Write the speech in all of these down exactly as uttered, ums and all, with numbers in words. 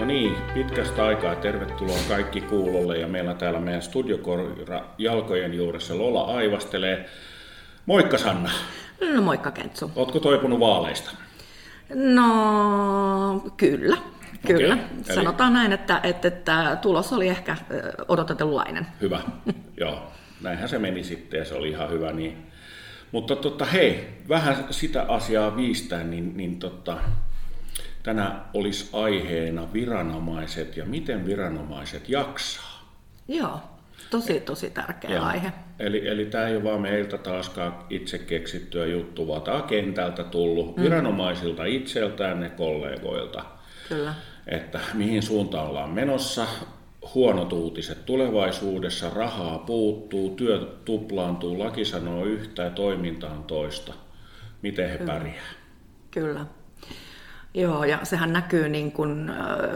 No niin, pitkästä aikaa tervetuloa kaikki kuulolle ja meillä täällä meidän studiokoira jalkojen juuressa Lola aivastelee. Moikka Sanna. No moikka Kentsu. Ootko toipunut vaaleista? No kyllä, kyllä. Okei, eli... Sanotaan näin, että, että, että tulos oli ehkä odotetunlainen. Hyvä, joo. Näinhän se meni sitten ja se oli ihan hyvä. Niin. Mutta tota, hei, vähän sitä asiaa viistään, niin, niin tota, tänään olisi aiheena viranomaiset ja miten viranomaiset jaksaa. Joo, tosi tosi tärkeä ja, aihe. Eli, eli tämä ei ole vaan meiltä taaskaan itse keksittyä juttu, vaan tämä on kentältä tullut mm. viranomaisilta itseltään ja kollegoilta. Kyllä. Että mihin suuntaan ollaan menossa. Huonot uutiset tulevaisuudessa, rahaa puuttuu, työ tuplaantuu, laki sanoo yhtä ja toiminta on toista. Miten he Kyllä. pärjää? Kyllä. Joo, ja sehän näkyy niin kuin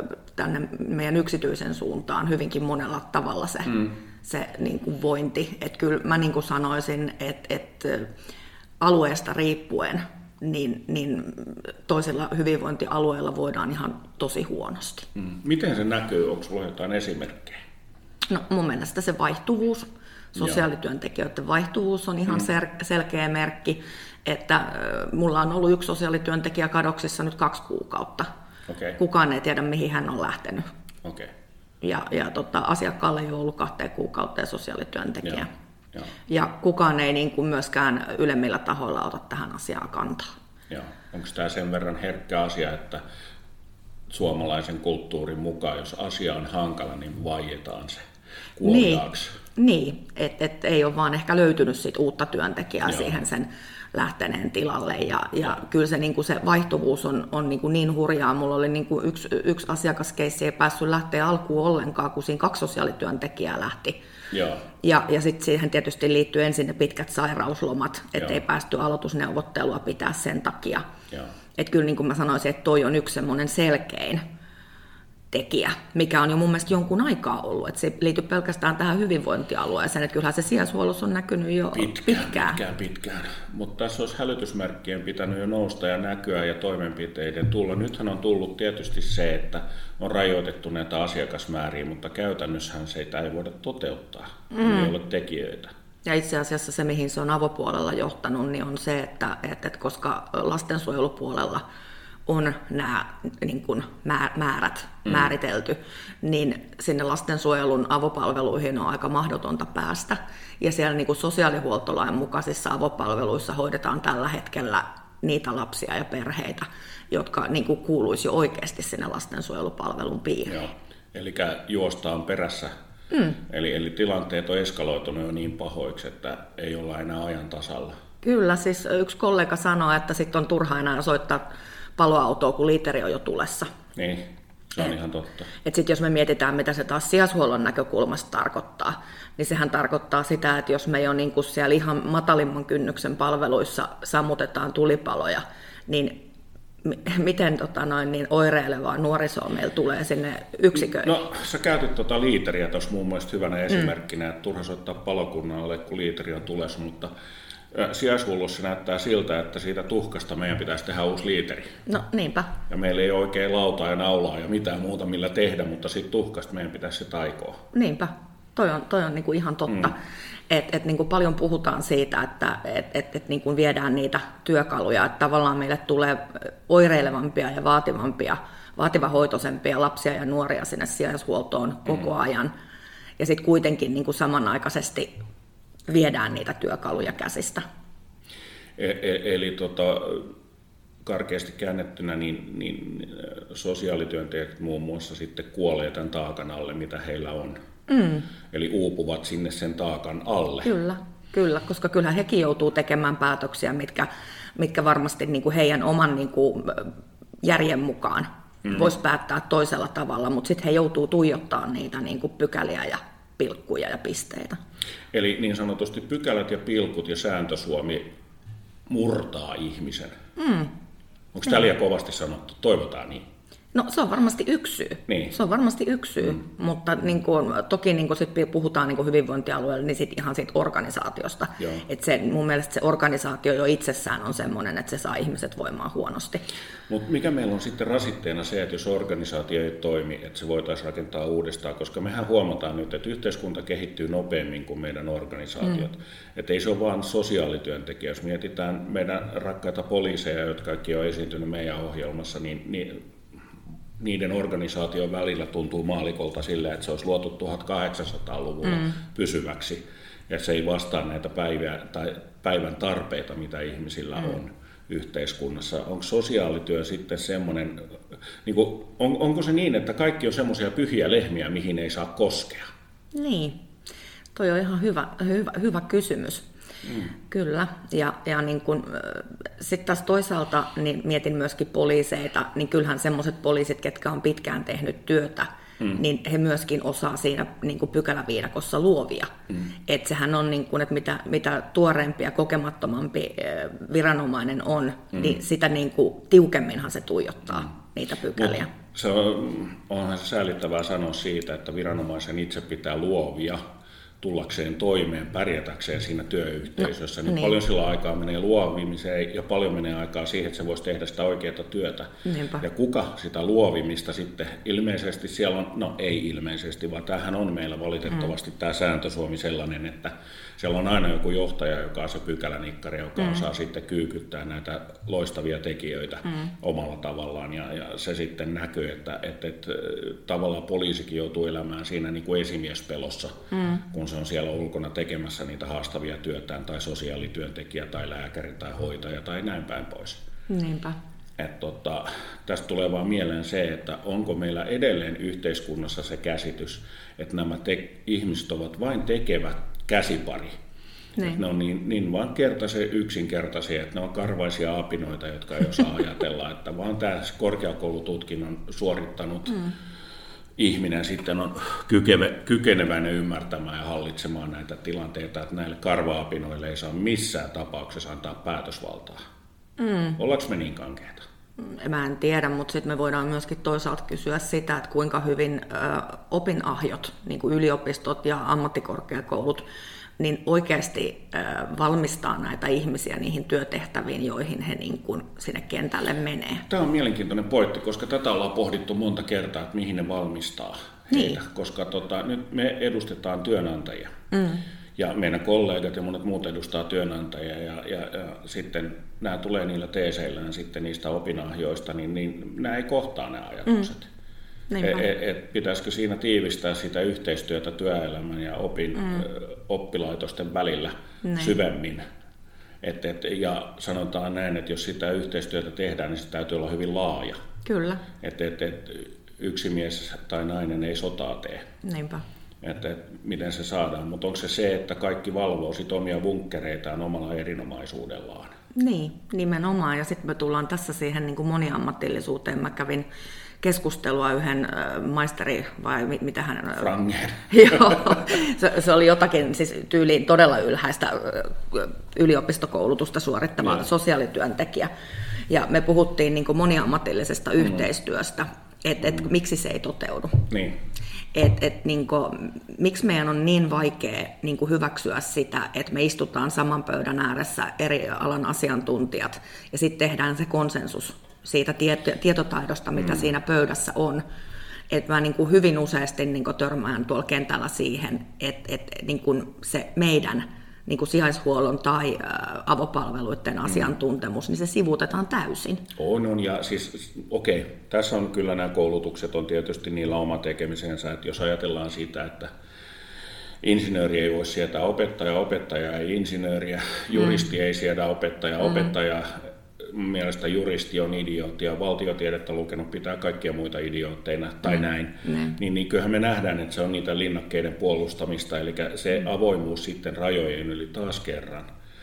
tänne meidän yksityisen suuntaan hyvinkin monella tavalla se, mm. se niin kuin vointi. Että kyllä mä niin kuin sanoisin, että, että alueesta riippuen niin, niin toisilla hyvinvointialueilla voidaan ihan tosi huonosti. Mm. Miten se näkyy? Onko sinulla jotain esimerkkejä? No mun mielestä se vaihtuvuus, sosiaalityöntekijöiden vaihtuvuus on ihan mm. selkeä merkki, että mulla on ollut yksi sosiaalityöntekijä kadoksissa nyt kaksi kuukautta. Okay. Kukaan ei tiedä, mihin hän on lähtenyt. Okay. Ja, ja tota, asiakkaalle ei ole ollut kahteen kuukauteen sosiaalityöntekijä. Ja, ja. ja kukaan ei niin kuin myöskään ylemmillä tahoilla ota tähän asiaan kantaa. Ja. Onko tämä sen verran herkkä asia, että suomalaisen kulttuurin mukaan, jos asia on hankala, niin vaietaan se kuoliaaksi? Niin, niin. että et ei ole vaan ehkä löytynyt sit uutta työntekijää Joo. siihen sen lähteneen tilalle. Ja, ja kyllä se, niin kuin se vaihtuvuus on, on niin, kuin niin hurjaa. Mulla oli niin kuin yksi, yksi asiakaskeissi ei päässyt lähteä alkuun ollenkaan, kun siinä kaksi sosiaalityöntekijää lähti. Joo. Ja, ja sitten siihen tietysti liittyy ensin ne pitkät sairauslomat, ettei päästy aloitusneuvottelua pitää sen takia. Että kyllä niin kuin mä sanoisin, että toi on yksi semmoinen selkein tekijä, mikä on jo mun mielestä jonkun aikaa ollut. Että se ei liity pelkästään tähän hyvinvointialueeseen, että kyllähän se sijaishuollossa on näkynyt jo pitkään. Pitkään, pitkään, pitkään. Mutta tässä olisi hälytysmerkkien pitänyt jo nousta ja näkyä ja toimenpiteiden tulla. Nythän on tullut tietysti se, että on rajoitettu näitä asiakasmääriä, mutta käytännössähän se ei voida toteuttaa, mm. ei ole tekijöitä. Ja itse asiassa se, mihin se on avopuolella johtanut, niin on se, että, että koska lastensuojelupuolella on nämä niin kuin määrät mm. määritelty, niin sinne lastensuojelun avopalveluihin on aika mahdotonta päästä. Ja siellä niin kuin sosiaalihuoltolain mukaisissa avopalveluissa hoidetaan tällä hetkellä niitä lapsia ja perheitä, jotka niin kuin kuuluisi jo oikeasti sinne lastensuojelupalvelun piiriin. Joo. Eli juostaan perässä. Mm. Eli, eli tilanteet on eskaloitunut jo niin pahoiksi, että ei olla enää ajan tasalla. Kyllä, siis yksi kollega sanoi, että sitten on turha enää soittaa paloautoa, kun liiteri on jo tulessa. Niin, se on et, ihan totta. Sitten jos me mietitään, mitä se taas sijaishuollon näkökulmasta tarkoittaa, niin sehän tarkoittaa sitä, että jos me jo niin kuin siellä ihan matalimman kynnyksen palveluissa sammutetaan tulipaloja, niin miten tota noin, niin oireilevaa nuorisoa meillä tulee sinne yksiköihin? No, sä käytit tuota liiteriä tuossa muun muassa hyvänä esimerkkinä, mm. että turha soittaa palokunnalle, kun liiteri on tulessa, mutta sijaishuollossa näyttää siltä, että siitä tuhkasta meidän pitäisi tehdä uusi liiteri. No niinpä. Ja meillä ei ole oikein lautaa ja naulaa ja mitään muuta millä tehdä, mutta siitä tuhkasta meidän pitäisi se taikoa. Niinpä. Toi on, toi on niinku ihan totta. Mm. Että et niinku paljon puhutaan siitä, että et, et, et niinku viedään niitä työkaluja, että tavallaan meille tulee oireilevampia ja vaativampia, vaativahoitoisempia lapsia ja nuoria sinne sijaishuoltoon koko mm. ajan. Ja sitten kuitenkin niinku samanaikaisesti viedään niitä työkaluja käsistä. E- eli tota, karkeasti käännettynä niin, niin sosiaalityöntekijät muun muassa sitten kuolee tämän taakan alle, mitä heillä on. Mm. Eli uupuvat sinne sen taakan alle. Kyllä, kyllä, koska kyllähän hekin joutuu tekemään päätöksiä, mitkä, mitkä varmasti niin kuin heidän oman niin kuin järjen mukaan mm. voisi päättää toisella tavalla, mutta sitten he joutuu tuijottamaan niitä niin kuin pykäliä ja pilkkuja ja pisteitä. Eli niin sanotusti pykälät ja pilkut ja sääntösuomi murtaa ihmisen. Mm. Onko tämä liian kovasti sanottu? Toivotaan niin. No se on varmasti yksi syy. Niin. Se on varmasti yksi syy, mm. mutta niin kuin, toki niin kuin sit puhutaan niin kuin hyvinvointialueella, niin sit ihan siitä organisaatiosta. Et se, mun mielestä se organisaatio jo itsessään on semmoinen, että se saa ihmiset voimaan huonosti. Mutta mikä meillä on sitten rasitteena se, että jos organisaatio ei toimi, että se voitaisiin rakentaa uudestaan, koska mehän huomataan nyt, että yhteiskunta kehittyy nopeammin kuin meidän organisaatiot. Mm. Että ei se ole vain sosiaalityöntekijä. Jos mietitään meidän rakkaita poliiseja, jotka kaikki on esiintynyt meidän ohjelmassa, niin, niin niiden organisaation välillä tuntuu maalikolta sillä, että se olisi luotu tuhatkahdeksansataaluvulla mm. pysyväksi. Ja se ei vastaa näitä päiviä, tai päivän tarpeita, mitä ihmisillä mm. on yhteiskunnassa. Onko sosiaalityö sitten semmoinen, niin kuin, on, onko se niin, että kaikki on semmoisia pyhiä lehmiä, mihin ei saa koskea? Niin, toi on ihan hyvä, hyvä, hyvä kysymys. Mm. Kyllä, ja, ja niin kun, sitten taas toisaalta niin mietin myöskin poliiseita, niin kyllähän semmoiset poliisit, ketkä on pitkään tehnyt työtä, mm. niin he myöskin osaa siinä niin kuin pykäläviidakossa luovia. Mm. Että sehän on, niin kuin, että mitä, mitä tuoreempi ja kokemattomampi viranomainen on, mm. niin sitä niin kuin tiukemminhan se tuijottaa mm. niitä pykäliä. No, se on, onhan se säälittävää sanoa siitä, että viranomaisen itse pitää luovia tullakseen toimeen, pärjätäkseen siinä työyhteisössä. No, niin paljon sillä aikaa menee luovimiseen ja paljon menee aikaa siihen, että se voisi tehdä sitä oikeaa työtä. Niinpä. Ja kuka sitä luovimista sitten, ilmeisesti siellä on, no ei ilmeisesti, vaan tämähän on meillä valitettavasti mm. tämä sääntö Suomi sellainen, että siellä on aina joku johtaja, joka on se pykälänikkari, joka mm. osaa sitten kyykyttää näitä loistavia tekijöitä mm. omalla tavallaan. Ja, ja se sitten näkyy, että, että, että tavallaan poliisikin joutuu elämään siinä niin kuin esimiespelossa, mm. kun se on siellä ulkona tekemässä niitä haastavia työtään, tai sosiaalityöntekijä, tai lääkäri, tai hoitaja, tai näin päin pois. Niinpä. Et tota, tästä tulee vaan mieleen se, että onko meillä edelleen yhteiskunnassa se käsitys, että nämä te- ihmiset ovat vain tekevät käsipari. Niin. Ne on niin, niin vaan kertaisen yksinkertaisia, että ne on karvaisia apinoita, jotka ei osaa ajatella, että vaan tämä korkeakoulututkinnon suorittanut mm. ihminen sitten on kykeve, kykeneväinen ymmärtämään ja hallitsemaan näitä tilanteita, että näille karva-apinoille ei saa missään tapauksessa antaa päätösvaltaa. Mm. Ollaanko me niin kankeita? Mä en tiedä, mutta sitten me voidaan myöskin toisaalta kysyä sitä, että kuinka hyvin ö, opinahjot, niin kuin yliopistot ja ammattikorkeakoulut, niin oikeasti ö, valmistaa näitä ihmisiä niihin työtehtäviin, joihin he niin kuin sinne kentälle menee. Tämä on mielenkiintoinen pointti, koska tätä ollaan pohdittu monta kertaa, että mihin ne valmistaa heitä, niin. Koska tota, nyt me edustetaan työnantajia. Mm. Ja meidän kollegat ja monet muut edustaa työnantajia ja, ja, ja sitten nämä tulee niillä teeseillään sitten niistä opinahjoista, niin, niin nämä ei kohtaa nämä ajatukset. Mm. Et, et, pitäisikö siinä tiivistää sitä yhteistyötä työelämän ja opin, mm. oppilaitosten välillä Näin. syvemmin. Et, et, ja sanotaan näin, että jos sitä yhteistyötä tehdään, niin se täytyy olla hyvin laaja. Kyllä. Et, et, et, yksi mies tai nainen ei sotaa tee. Niinpä. Että miten se saadaan, mutta onko se se, että kaikki valvoo sit omia bunkkereitaan omalla erinomaisuudellaan? Niin, nimenomaan. Ja sitten me tullaan tässä siihen niin kuin moniammatillisuuteen. Mä kävin keskustelua yhden maisteri, vai mitä hän... Franger. Joo, se, se oli jotakin siis tyyliin todella ylhäistä yliopistokoulutusta suorittava Joo. sosiaalityöntekijä. Ja me puhuttiin niin kuin moniammatillisesta mm. yhteistyöstä, että et, miksi se ei toteudu. Niin. Et, et, niin kuin, miksi meidän on niin vaikea niin kuin hyväksyä sitä, että me istutaan saman pöydän ääressä eri alan asiantuntijat ja sitten tehdään se konsensus siitä tieto, tietotaidosta, mitä mm. siinä pöydässä on. Et mä niin kuin hyvin useasti niin kuin törmään tuolla kentällä siihen, että et, niin kuin se meidän niin kuin sijaishuollon tai avopalveluiden asiantuntemus, niin se sivuutetaan täysin. On, on. Ja siis, okei, okay, tässä on kyllä nämä koulutukset, on tietysti niillä oma tekemisensä, että jos ajatellaan sitä, että insinööri ei voi sietää opettaja, opettaja ei insinööriä, juristi mm. ei siedä opettaja, mm. opettaja, mielestä juristi on idiootti ja valtiotiedettä lukenut pitää kaikkia muita idiootteina tai mm. näin, mm. Niin, niin kyllähän me nähdään, että se on niitä linnakkeiden puolustamista, eli se avoimuus sitten rajojen yli taas kerran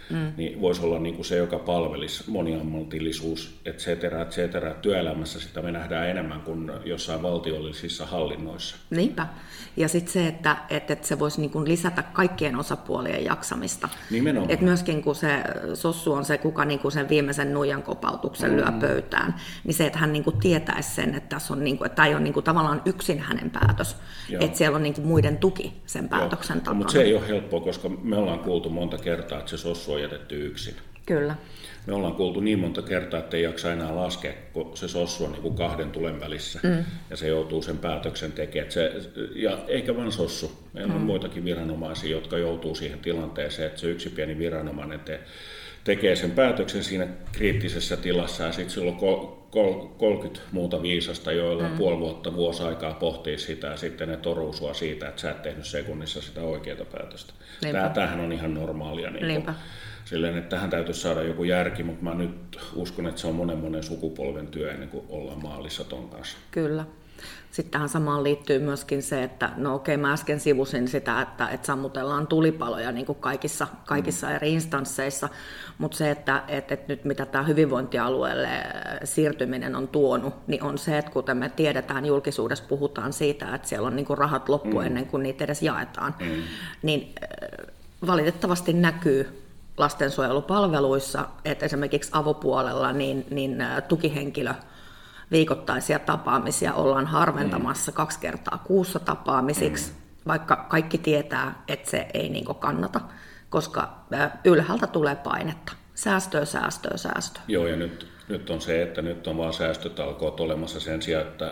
mm. niin voisi olla niin kuin se, joka palvelisi moniammatillisuus, et cetera, et cetera. Työelämässä sitä me nähdään enemmän kuin jossain valtiollisissa hallinnoissa. Niinpä. Ja sitten se, että, että, että se voisi niin kuin lisätä kaikkien osapuolien jaksamista. Nimenomaan. Et myöskin kun se sossu on se, kuka niin kuin sen viimeisen nuijan kopautuksen mm. lyö pöytään, niin se, että hän niin kuin tietäisi sen, että tässä on niin kuin, että tämä ei ole niin kuin tavallaan yksin hänen päätös, Joo. että siellä on niin kuin muiden tuki sen päätöksen takana. Mutta se ei ole helppoa, koska me ollaan kuultu monta kertaa, että se sossu on jätetty yksin. Kyllä. Me ollaan kuultu niin monta kertaa, että ei jaksa enää laskea, kun se sossu on niin kuin kahden tulen välissä mm. ja se joutuu sen päätöksen tekemään. Se, ja eikä vain sossu. Meillä mm. on muitakin viranomaisia, jotka joutuu siihen tilanteeseen, että se yksi pieni viranomainen te, tekee sen päätöksen siinä kriittisessä tilassa ja sitten sillä on kol, kol, kolmekymmentä muuta viisasta, joilla on mm. puoli vuotta, vuosi aikaa pohtia sitä ja sitten ne toruu sua siitä, että sä et tehnyt sekunnissa sitä oikeaa päätöstä. Tää, tämähän on ihan normaalia. Niin kuin, silleen, että tähän täytyisi saada joku järki, mutta mä nyt uskon, että se on monen monen sukupolven työ ennen kuin ollaan maalissa ton kanssa. Kyllä. Sitten tähän samaan liittyy myöskin se, että no okei, mä äsken sivusin sitä, että, että sammutellaan tulipaloja niin kuin kaikissa, kaikissa mm. eri instansseissa, mutta se, että, että, että nyt mitä tämä hyvinvointialueelle siirtyminen on tuonut, niin on se, että kuten me tiedetään, julkisuudessa puhutaan siitä, että siellä on niin kuin rahat loppu mm. ennen kuin niitä edes jaetaan, mm. niin valitettavasti näkyy lastensuojelupalveluissa, että esimerkiksi avopuolella niin, niin tukihenkilö viikoittaisia tapaamisia ollaan harventamassa mm. kaksi kertaa kuussa tapaamisiksi, mm. vaikka kaikki tietää, että se ei niin kuin kannata, koska ylhäältä tulee painetta. Säästöä, säästöä, säästöä. Joo, ja nyt, nyt on se, että nyt on vaan säästötalkoot olemassa sen sijaan, että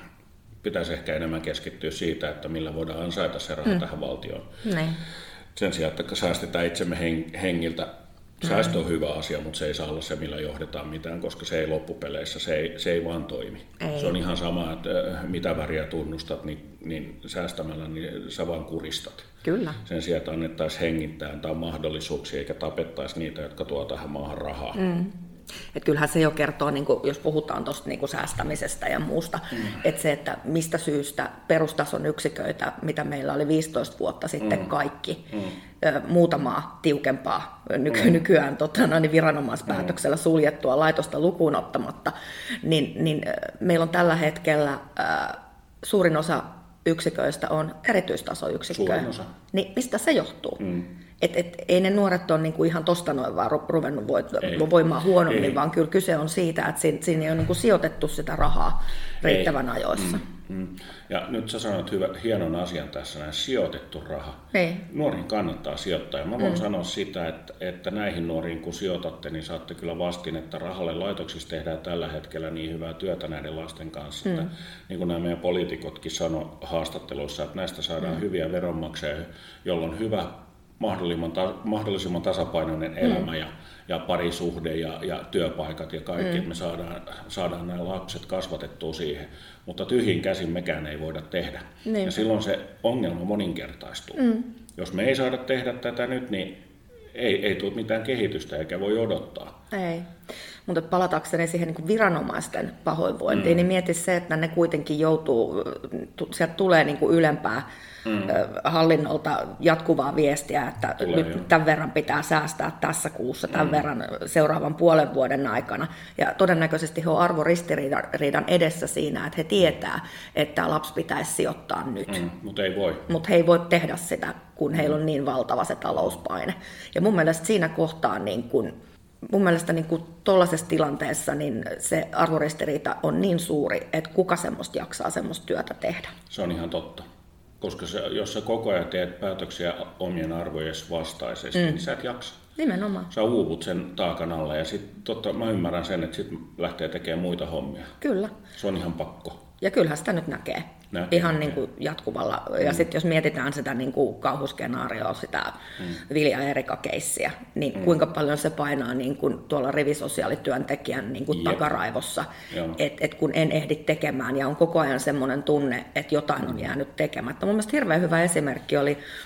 pitäisi ehkä enemmän keskittyä siitä, että millä voidaan ansaita se raha mm. tähän valtioon. Niin. Sen sijaan, että säästetään itsemme hengiltä. Säästö on hyvä asia, mutta se ei saa olla se, millä johdetaan mitään, koska se ei loppupeleissä, se ei, se ei vaan toimi. Ei. Se on ihan sama, että mitä väriä tunnustat, niin, niin säästämällä niin sä vaan kuristat. Kyllä. Sen sijaan, että annettaisiin hengittää, antaa mahdollisuuksia, eikä tapettaisi niitä, jotka tuo tähän maahan rahaa. Mm. Et kyllähän se jo kertoo, niin kun, jos puhutaan tuosta niin kun säästämisestä ja muusta, mm. että se, että mistä syystä perustason yksiköitä, mitä meillä oli viisitoista vuotta sitten mm. kaikki, mm. muutamaa tiukempaa nyky- mm. nykyään tota, niin viranomaispäätöksellä mm. suljettua laitosta lukuun ottamatta, niin, niin meillä on tällä hetkellä äh, suurin osa yksiköistä on erityistasoyksikköjä. Suurin osa. Niin mistä se johtuu? Mm. Et, et, ei ne nuoret ole niinku ihan tosta noin vaan ruvennut voimaan huonommin, ei. Vaan kyllä kyse on siitä, että siinä, siinä ei ole niinku sijoitettu sitä rahaa riittävän ei. ajoissa. Mm, mm. Ja nyt sä sanoit hyvä, hienon asian tässä, näin sijoitettu raha. Ei. Nuoriin kannattaa sijoittaa. Ja mä voin mm. sanoa sitä, että, että näihin nuoriin kun sijoitatte, niin saatte kyllä vastinetta rahalle. Laitoksissa tehdään tällä hetkellä niin hyvää työtä näiden lasten kanssa. Mm. Että, niin kuin nämä meidän poliitikotkin sanoi haastatteluissa, että näistä saadaan mm. hyviä veronmaksajia, jolloin on hyvä mahdollisimman, ta, mahdollisimman tasapainoinen elämä mm. ja, ja parisuhde ja, ja työpaikat ja kaikki, mm. että me saadaan, saadaan nämä lapset kasvatettua siihen, mutta tyhjin käsin mekään ei voida tehdä. Niin. Ja silloin se ongelma moninkertaistuu. Mm. Jos me ei saada tehdä tätä nyt, niin ei, ei tule mitään kehitystä eikä voi odottaa. Ei. Mutta palatakseni siihen niin kuin viranomaisten pahoinvointiin, mm. niin mieti se, että ne kuitenkin joutuu, sieltä tulee niin kuin ylempää mm. hallinnolta jatkuvaa viestiä, että tulee, nyt jo. Tämän verran pitää säästää tässä kuussa, tämän mm. verran seuraavan puolen vuoden aikana. Ja todennäköisesti he on arvoristiriidan edessä siinä, että he tietää, että lapsi pitäisi sijoittaa nyt. Mm. Mutta ei voi. Mutta he ei voi tehdä sitä, kun heillä on niin valtava se talouspaine. Ja mun mielestä siinä kohtaa niin kun Mun mielestä niin tuollaisessa tilanteessa niin se arvoristiriita on niin suuri, että kuka semmoista jaksaa semmoista työtä tehdä. Se on ihan totta. Koska se, jos sä koko ajan teet päätöksiä omien arvojen vastaisesti, mm. niin sä et jaksa. Nimenomaan. Sä uuvut sen taakan alle ja sit, totta, mä ymmärrän sen, että sit lähtee tekemään muita hommia. Kyllä. Se on ihan pakko. Ja kyllähän sitä nyt näkee. Näkee, ihan näkee. Niin kuin jatkuvalla. Mm. Ja sitten jos mietitään sitä niin kuin kauhuskenaarioa, sitä mm. Vilja Erika-keissiä, niin mm. kuinka paljon se painaa niin kuin tuolla rivisosiaalityöntekijän niin kuin takaraivossa, että et kun en ehdi tekemään ja on koko ajan semmoinen tunne, että jotain on jäänyt tekemättä. Mun mielestä hirveän hyvä esimerkki oli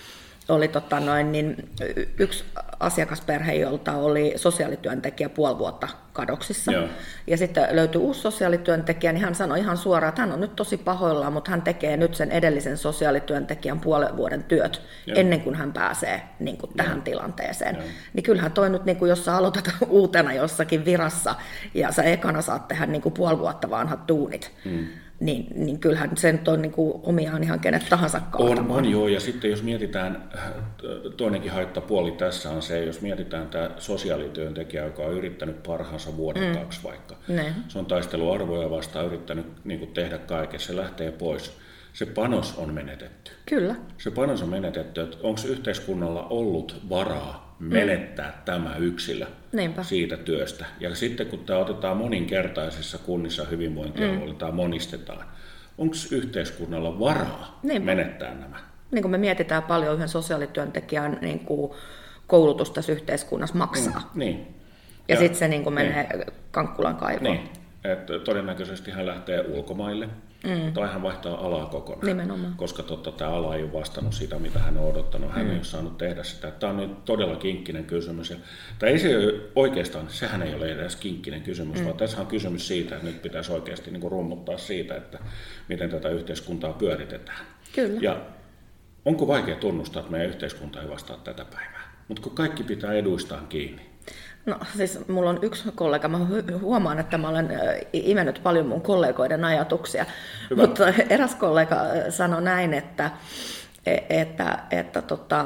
oli tota noin, niin yksi asiakasperhe, jolta oli sosiaalityöntekijä puoli vuotta kadoksissa. Joo. Ja sitten löytyi uusi sosiaalityöntekijä, niin hän sanoi ihan suoraan, että hän on nyt tosi pahoillaan, mutta hän tekee nyt sen edellisen sosiaalityöntekijän puolen vuoden työt Joo. ennen kuin hän pääsee niin kuin tähän Joo. tilanteeseen. Joo. Niin kyllähän toi nyt, niin kuin jos sä aloitat uutena jossakin virassa ja sä ekana saat tehdä niin kuin puoli vuotta vanhat tuunit, hmm. Niin, niin kyllähän se nyt on niin kuin omiaan ihan kenet tahansa kaatamaan. On, on joo, ja sitten jos mietitään, toinenkin haittapuoli tässä on se, jos mietitään tämä sosiaalityöntekijä, joka on yrittänyt parhaansa vuoden mm. kaksi vaikka. Ne. Se on taisteluarvoja vastaan yrittänyt niin kuin tehdä kaiken, se lähtee pois. Se panos on menetetty. Kyllä. Se panos on menetetty, että onko yhteiskunnalla ollut varaa menettää mm. tämä yksilö Niinpä. siitä työstä. Ja sitten kun tämä otetaan moninkertaisissa kunnissa hyvinvointialueilla mm. tai monistetaan, onko yhteiskunnalla varaa Niinpä. menettää nämä? Niin kuin me mietitään paljon yhden sosiaalityöntekijän niin kuin koulutus tässä yhteiskunnassa maksaa. Mm. Niin. Ja, ja sitten se niin kuin menee niin. Kankkulan kaivoon. Niin. Että todennäköisesti hän lähtee ulkomaille. Mm. Tai hän vaihtaa alaa kokonaan, Nimenomaan. koska totta, tämä ala ei ole vastannut sitä, mitä hän on odottanut. Hän mm. ei ole saanut tehdä sitä. Tämä on nyt todella kinkkinen kysymys. Ja, tai ei se oikeastaan, sehän ei ole edes kinkkinen kysymys, mm. vaan tässä on kysymys siitä, että nyt pitäisi oikeasti niin kuin rummuttaa siitä, että miten tätä yhteiskuntaa pyöritetään. Kyllä. Ja onko vaikea tunnustaa, että meidän yhteiskunta ei vastaa tätä päivää? Mutta kun kaikki pitää eduistaan kiinni. No siis mulla on yksi kollega, mä huomaan, että mä olen imennyt paljon mun kollegoiden ajatuksia, Hyvä. Mutta eräs kollega sanoi näin, että, että, että, että tota,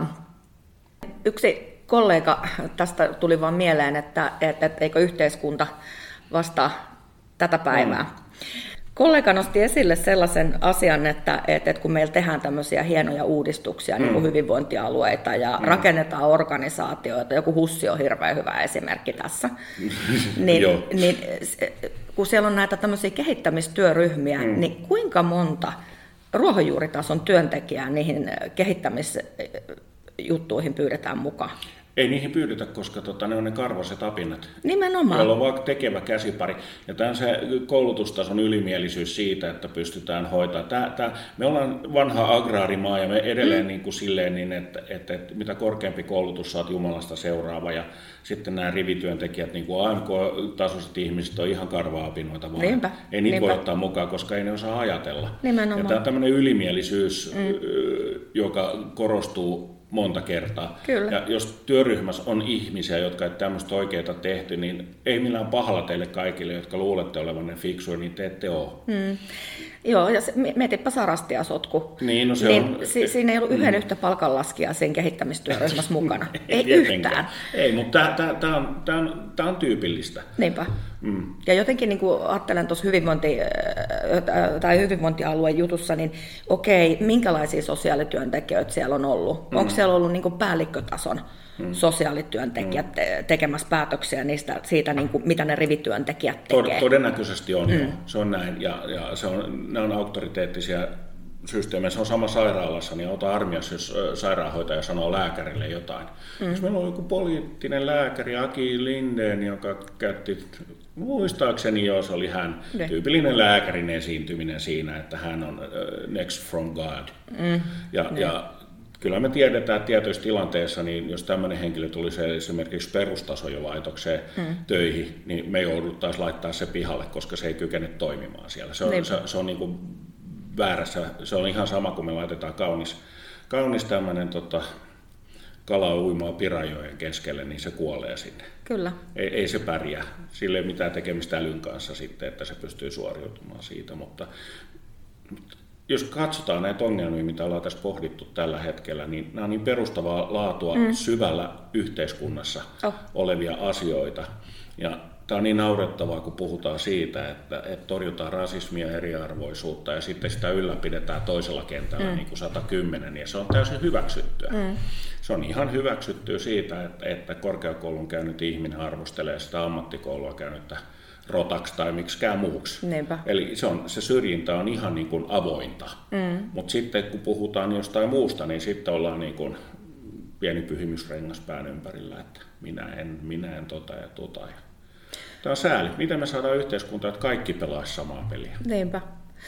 yksi kollega, tästä tuli vaan mieleen, että, että, että eikö yhteiskunta vastaa tätä päivää. Mm. Kollega nosti esille sellaisen asian, että, että kun meillä tehdään tämmöisiä hienoja uudistuksia, mm. niin kuin hyvinvointialueita ja mm. rakennetaan organisaatioita, joku HUSsi on hirveän hyvä esimerkki tässä, niin, niin kun siellä on näitä tämmöisiä kehittämistyöryhmiä, mm. niin kuinka monta ruohonjuuritason työntekijää niihin kehittämisjuttuihin pyydetään mukaan? Ei niihin pyydetä, koska tota, ne on ne karvaset apinnat, Nimenomaan. joilla on vaan tekevä käsipari. Ja tämä on se koulutustason ylimielisyys siitä, että pystytään hoitamaan. Tää, tää, me ollaan vanha agraarimaa ja me edelleen mm. niin kuin silleen, niin että, että, että mitä korkeampi koulutus saat Jumalasta seuraava. Ja sitten nämä rivityöntekijät, niin kuin A M K-tasoiset ihmiset, on ihan karva-apinoita vaan. Niinpä. Ei niitä Niinpä. voi ottaa mukaan, koska ei ne osaa ajatella. Nimenomaan. Ja tämä on tämmöinen ylimielisyys, mm. joka korostuu monta kertaa. Kyllä. Ja jos työryhmässä on ihmisiä, jotka ei tämmöistä oikeaa tehty, niin ei millään pahalla teille kaikille, jotka luulette olevanne fiksuja, niin te ette ole. Mm. Joo, ja se, mietipä Sarastia sotku. Niin, no se niin on... Si, siinä ei ollut yhden mm. yhtä palkanlaskijaa siinä kehittämistyöryhmässä mukana. ei ei yhtään. Ei, mutta tämä on, on, on tyypillistä. Niinpä. Mm. Ja jotenkin niin kuin ajattelen tuossa hyvinvointi, tai hyvinvointialueen jutussa, niin okei, minkälaisia sosiaalityöntekijöitä siellä on ollut? Mm. Onko siellä ollut niin kuin päällikkötason mm. sosiaalityöntekijät mm. tekemässä päätöksiä niistä, siitä, niin kuin, mitä ne rivityöntekijät tekee? Todennäköisesti on, mm. jo. Se on näin. Ja, ja se on, ne on auktoriteettisia systeemejä. Se on sama sairaalassa, niin ota armiassa, jos sairaanhoitaja sanoo lääkärille jotain. Mm. Jos meillä on joku poliittinen lääkäri, Aki Lindén, joka käytti... Muistaakseni joo, se oli hän, ne. tyypillinen lääkärin esiintyminen siinä, että hän on uh, next from God. Mm. Ja, ja kyllä me tiedetään, että tietyissä tilanteissa, niin jos tämmöinen henkilö tulisi esimerkiksi perustasolaitokseen mm. töihin, niin me jouduttaisiin laittaa se pihalle, koska se ei kykene toimimaan siellä. Se on, se, se on niin kuin väärässä, se on ihan sama kuin me laitetaan kaunis, kaunis tämmöinen... Tota, kala uimaa Pirajoen keskelle, niin se kuolee sinne. Kyllä. Ei, ei se pärjää. Sillä ei ole mitään tekemistä älyn kanssa sitten, että se pystyy suoriutumaan siitä. Mutta jos katsotaan näitä ongelmia, mitä ollaan tässä pohdittu tällä hetkellä, niin nämä on niin perustavaa laatua mm. syvällä yhteiskunnassa oh. olevia asioita. Ja tämä on niin naurettavaa, kun puhutaan siitä, että, että torjutaan rasismia ja eriarvoisuutta ja sitten sitä ylläpidetään toisella kentällä mm. niin kuin sata kymmenen, ja se on täysin hyväksyttyä. Mm. Se on ihan hyväksyttyä siitä, että, että korkeakoulun käynyt ihminen arvostelee sitä ammattikoulua käynyttä rotaksi tai miksikään muuksi. Niinpä. Eli se, on, se syrjintä on ihan niin kuin avointa. Mm. Mutta sitten kun puhutaan jostain muusta, niin sitten ollaan niin kuin pieni pyhimysrengas pään ympärillä, että minä en, minä en tota ja tota. Tämä on sääli. Miten me saadaan yhteiskuntaa, että kaikki pelaisi samaa peliä? Niinpä.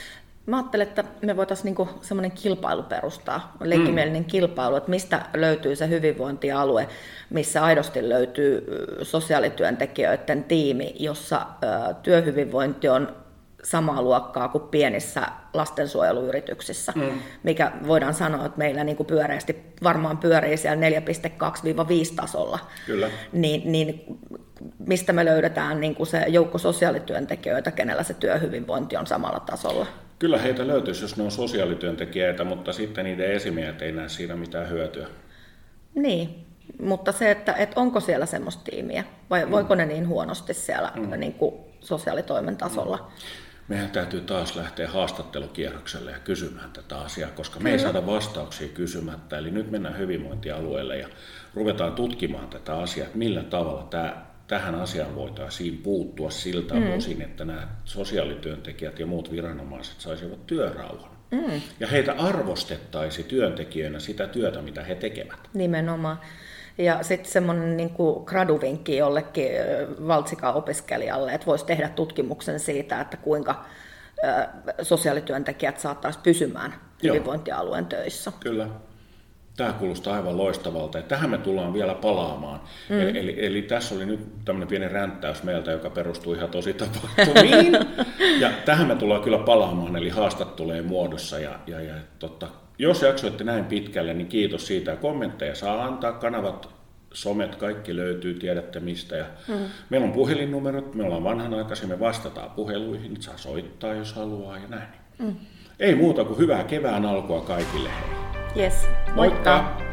Mä ajattelen, että me voitaisiin niinku semmoinen kilpailu perustaa, leikkimielinen mm. kilpailu, että mistä löytyy se hyvinvointialue, missä aidosti löytyy sosiaalityöntekijöiden tiimi, jossa ö, työhyvinvointi on samaa luokkaa kuin pienissä lastensuojeluyrityksissä, mm. mikä voidaan sanoa, että meillä niin kuin pyöreästi varmaan pyörii siellä neljä pilkku kaksi viisi tasolla. Kyllä. Niin, niin mistä me löydetään niin kuin se joukko sosiaalityöntekijöitä, kenellä se työhyvinvointi on samalla tasolla? Kyllä heitä löytyisi, jos ne on sosiaalityöntekijöitä, mutta sitten niiden esimiehet ei näe siinä mitään hyötyä. Niin, mutta se, että, että onko siellä semmoista tiimiä, vai mm. voiko ne niin huonosti siellä mm. niin kuin sosiaalitoimen tasolla? Mm. Meidän täytyy taas lähteä haastattelukierrokselle ja kysymään tätä asiaa, koska me ei saada vastauksia kysymättä. Eli nyt mennään hyvinvointialueelle ja ruvetaan tutkimaan tätä asiaa, että millä tavalla tämä, tähän asiaan voitaisiin puuttua siltä mm. osin, että nämä sosiaalityöntekijät ja muut viranomaiset saisivat työrauhan. Mm. Ja heitä arvostettaisiin työntekijöinä sitä työtä, mitä he tekevät. Nimenomaan. Ja sitten semmoinen niin kuin graduvinkki jollekin valtsika-opiskelijalle, että voisi tehdä tutkimuksen siitä, että kuinka sosiaalityöntekijät saattaisi pysymään hyvinvointialueen töissä. Kyllä. Tämä kuulostaa aivan loistavalta ja tähän me tullaan vielä palaamaan. Mm. Eli, eli, eli tässä oli nyt tämmöinen pieni ränttäys meiltä, joka perustuu ihan tosi tapahtumiin. Ja tähän me tullaan kyllä palaamaan, eli haastattelujen muodossa. Ja, ja, ja, totta, jos jaksoitte näin pitkälle, niin kiitos siitä. Kommentteja saa antaa, kanavat, somet, kaikki löytyy, tiedätte mistä. Ja mm. Meillä on puhelinnumerot, me ollaan vanhanaikaisia, me vastataan puheluihin, saa soittaa jos haluaa ja näin. Mm. Ei muuta kuin hyvää kevään alkua kaikille. Hei. Yes, moikka! moikka.